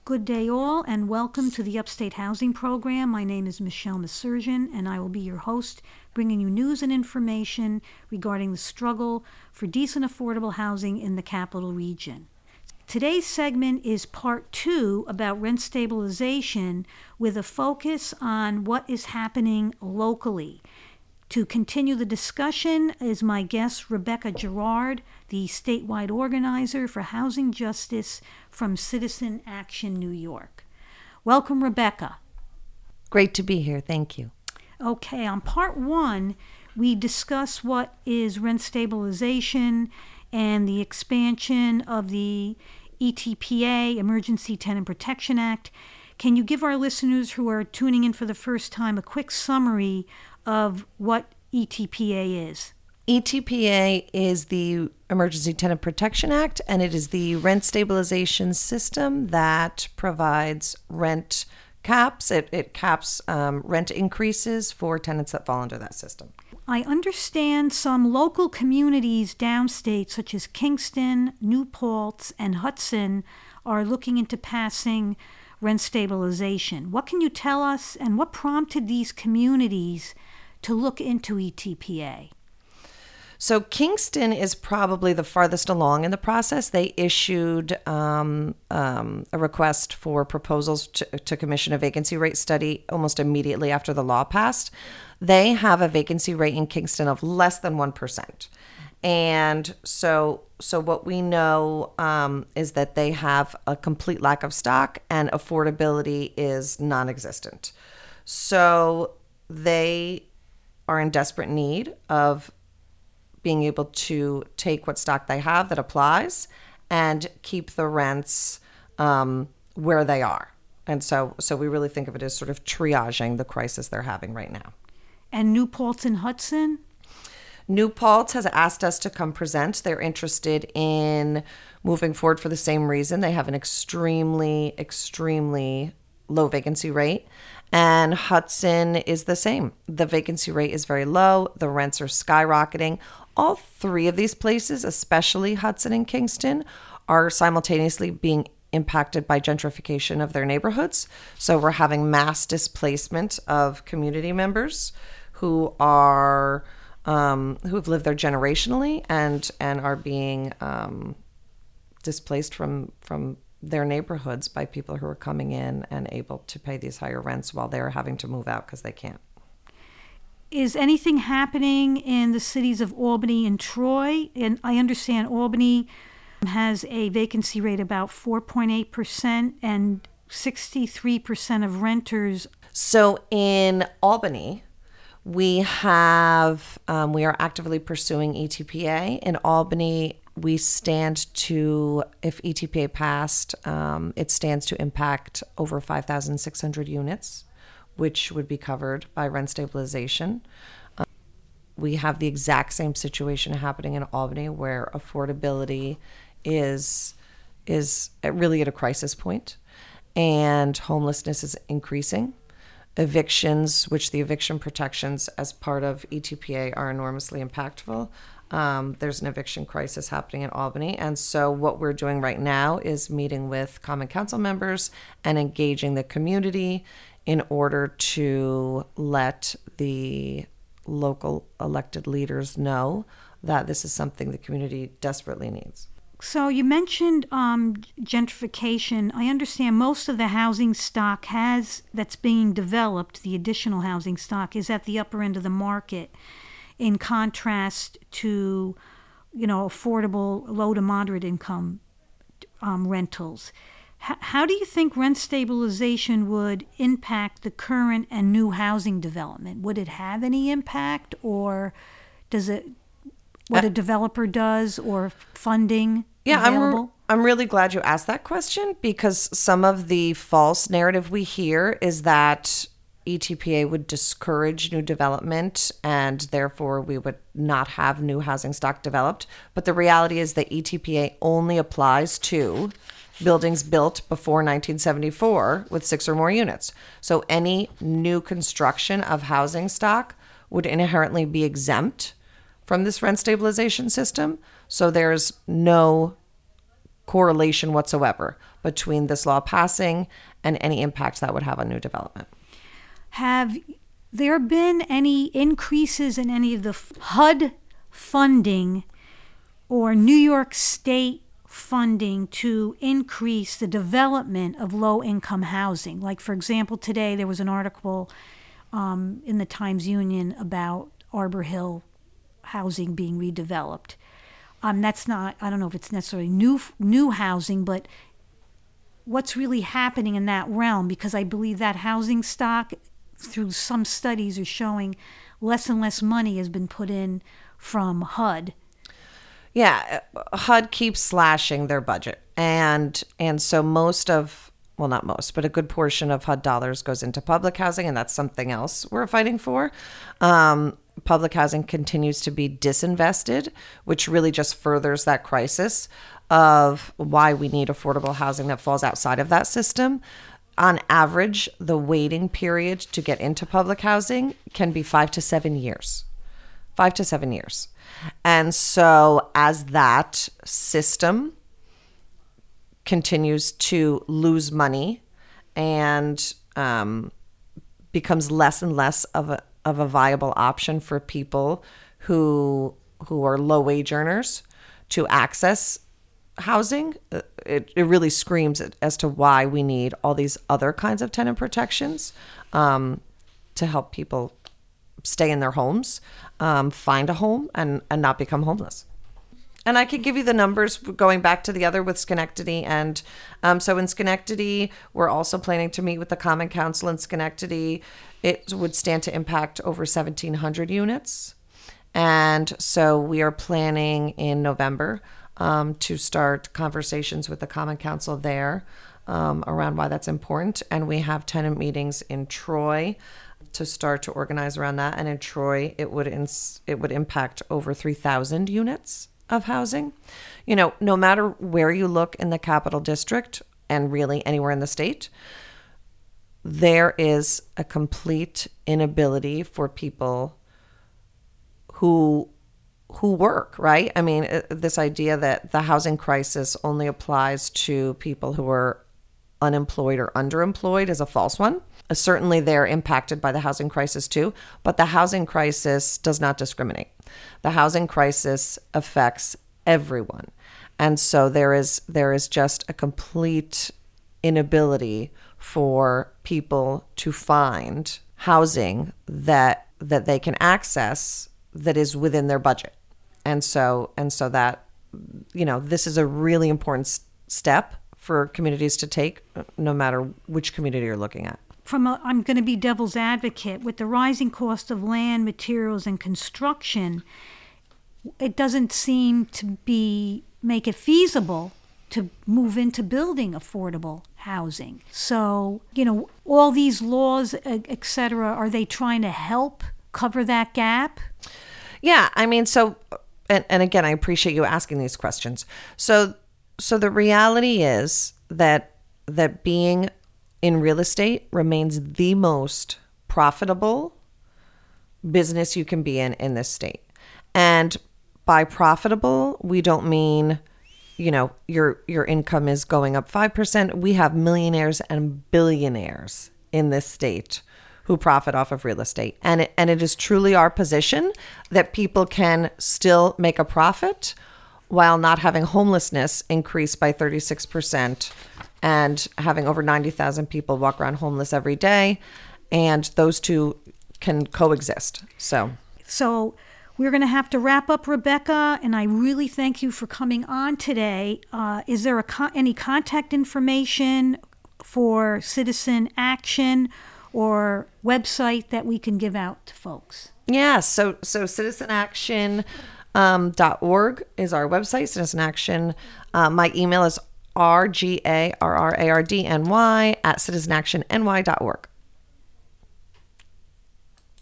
Good day all, and welcome to the Upstate Housing Program. My name is Michelle Masurgeon, and I will be your host, bringing you news and information regarding the struggle for decent affordable housing in the capital region. Today's segment is part 2 about rent stabilization, with a focus on what is happening locally. To continue the discussion is my guest, Rebecca Gerard, the statewide organizer for housing justice from Citizen Action New York. Welcome, Rebecca. Great to be here. Thank you. Okay, on part 1, we discuss what is rent stabilization and the expansion of the ETPA, Emergency Tenant Protection Act. Can you give our listeners who are tuning in for the first time a quick summary of what ETPA is? ETPA is the Emergency Tenant Protection Act, and it is the rent stabilization system that provides rent caps. It caps rent increases for tenants that fall under that system. I understand some local communities downstate, such as Kingston, New Paltz, and Hudson, are looking into passing rent stabilization. What can you tell us, and what prompted these communities to look into ETPA? So Kingston is probably the farthest along in the process. They issued a request for proposals to commission a vacancy rate study almost immediately after the law passed. They have a vacancy rate in Kingston of less than 1%. And so what we know is that they have a complete lack of stock and affordability is non-existent. So they are in desperate need of being able to take what stock they have that applies and keep the rents where they are. And so we really think of it as sort of triaging the crisis they're having right now. And New Paltz and Hudson? New Paltz has asked us to come present. They're interested in moving forward for the same reason. They have an extremely, extremely low vacancy rate. And Hudson is the same. The vacancy rate is very low. The rents are skyrocketing. All three of these places, especially Hudson and Kingston, are simultaneously being impacted by gentrification of their neighborhoods. So we're having mass displacement of community members who are who've lived there generationally and are being displaced from their neighborhoods by people who are coming in and able to pay these higher rents while they're having to move out because they can't. Is anything happening in the cities of Albany and Troy? And I understand Albany has a vacancy rate about 4.8% and 63% of renters. So in Albany, we are actively pursuing ETPA. In Albany, we stand to, if ETPA passed, it stands to impact over 5,600 units, which would be covered by rent stabilization. We have the exact same situation happening in Albany, where affordability is really at a crisis point, and homelessness is increasing. Evictions, which the eviction protections as part of ETPA are enormously impactful. There's an eviction crisis happening in Albany. And so what we're doing right now is meeting with Common Council members and engaging the community in order to let the local elected leaders know that this is something the community desperately needs. So you mentioned gentrification. I understand most of the housing stock that's being developed, the additional housing stock, is at the upper end of the market, in contrast to, affordable low to moderate income rentals. How do you think rent stabilization would impact the current and new housing development? Would it have any impact, or does it what a developer does, or funding available? I'm really glad you asked that question, because some of the false narrative we hear is that ETPA would discourage new development and therefore we would not have new housing stock developed. But the reality is that ETPA only applies to buildings built before 1974 with 6 or more units. So any new construction of housing stock would inherently be exempt from this rent stabilization system. So there's no correlation whatsoever between this law passing and any impact that would have on new development. Have there been any increases in any of the HUD funding or New York State funding to increase the development of low-income housing? Like, for example, today there was an article in the Times-Union about Arbor Hill housing being redeveloped. That's not, I don't know if it's necessarily new housing, but what's really happening in that realm? Because I believe that housing stock, through some studies, are showing less and less money has been put in from HUD. Yeah, HUD keeps slashing their budget. And so not most, but a good portion of HUD dollars goes into public housing, and that's something else we're fighting for. Public housing continues to be disinvested, which really just furthers that crisis of why we need affordable housing that falls outside of that system. On average, the waiting period to get into public housing can be 5 to 7 years. 5 to 7 years. And so as that system continues to lose money and becomes less and less of a viable option for people who are low wage earners to access housing, it really screams as to why we need all these other kinds of tenant protections to help people stay in their homes, find a home, and not become homeless. And I could give you the numbers going back to the other with Schenectady. And so in Schenectady, we're also planning to meet with the Common Council in Schenectady. It would stand to impact over 1,700 units. And so we are planning in November to start conversations with the Common Council there around why that's important. And we have tenant meetings in Troy to start to organize around that. And in Troy, it would impact over 3,000 units of housing. You know, no matter where you look in the Capital District and really anywhere in the state, there is a complete inability for people who work, right? I mean, this idea that the housing crisis only applies to people who are unemployed or underemployed is a false one. Certainly they're impacted by the housing crisis too, but the housing crisis does not discriminate. The housing crisis affects everyone. And so there is just a complete inability for people to find housing that they can access that is within their budget. And so that, you know, this is a really important step for communities to take, no matter which community you're looking at. I'm going to be devil's advocate. With the rising cost of land, materials, and construction, it doesn't seem to make it feasible to move into building affordable housing. So, you know, all these laws, et cetera, are they trying to help cover that gap? Yeah, I mean, so, and again, I appreciate you asking these questions. So the reality is that being in real estate remains the most profitable business you can be in this state. And by profitable, we don't mean, you know, your income is going up 5%. We have millionaires and billionaires in this state who profit off of real estate. And it is truly our position that people can still make a profit while not having homelessness increase by 36% and having over 90,000 people walk around homeless every day. And those two can coexist. So we're going to have to wrap up, Rebecca, and I really thank you for coming on today. Is there any contact information for Citizen Action or website that we can give out to folks? Yeah, so citizenaction.org is our website, Citizen Action. My email is rgarrardny@citizenactionny.org.